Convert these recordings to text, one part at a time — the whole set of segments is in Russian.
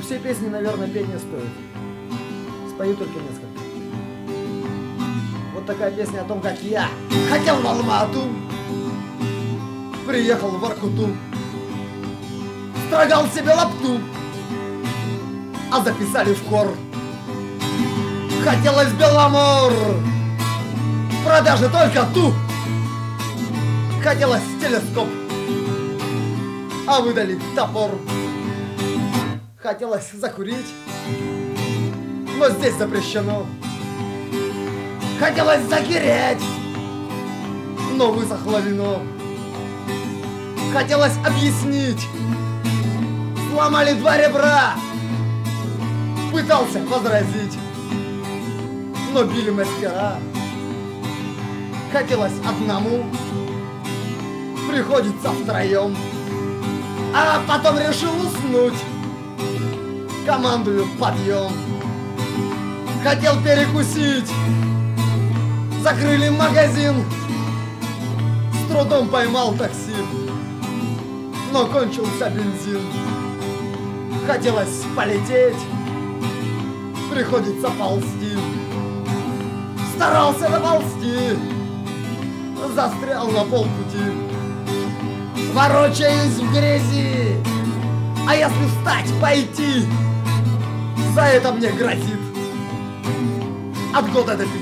всей песни, наверное, петь не стоит. Спою только несколько. Вот такая песня о том, как я хотел в Алмату, приехал в Воркуту, строгал себе лапту, а записали в хор. Хотелось Беломор, в продаже только ту. Хотелось телескоп, а выдали топор. Хотелось закурить, но здесь запрещено. Хотелось загореть, но высохло вино. Хотелось объяснить, сломали 2 ребра. Пытался возразить, но били мастера. Хотелось одному, приходится втроем. А потом решил уснуть, командую подъем. Хотел перекусить, закрыли магазин. С трудом поймал такси, но кончился бензин. Хотелось полететь, приходится ползти. Старался доползти, застрял на полпути. Ворочаюсь в грязи, а если встать, пойти, за это мне грозит от года до 5.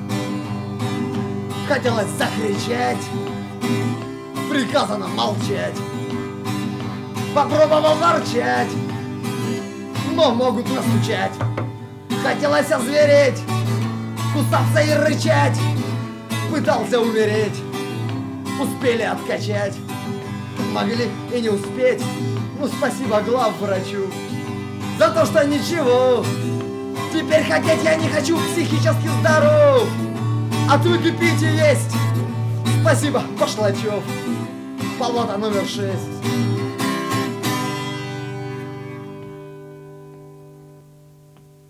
Хотелось закричать, приказано молчать. Попробовал ворчать, но могут настучать. Хотелось озвереть, кусаться и рычать. Пытался умереть, успели откачать. Могли и не успеть, ну спасибо главврачу за то, что ничего. Теперь хотеть я не хочу, психически здоров. От Википедии есть. Спасибо, Пошлачев. Палата номер 6.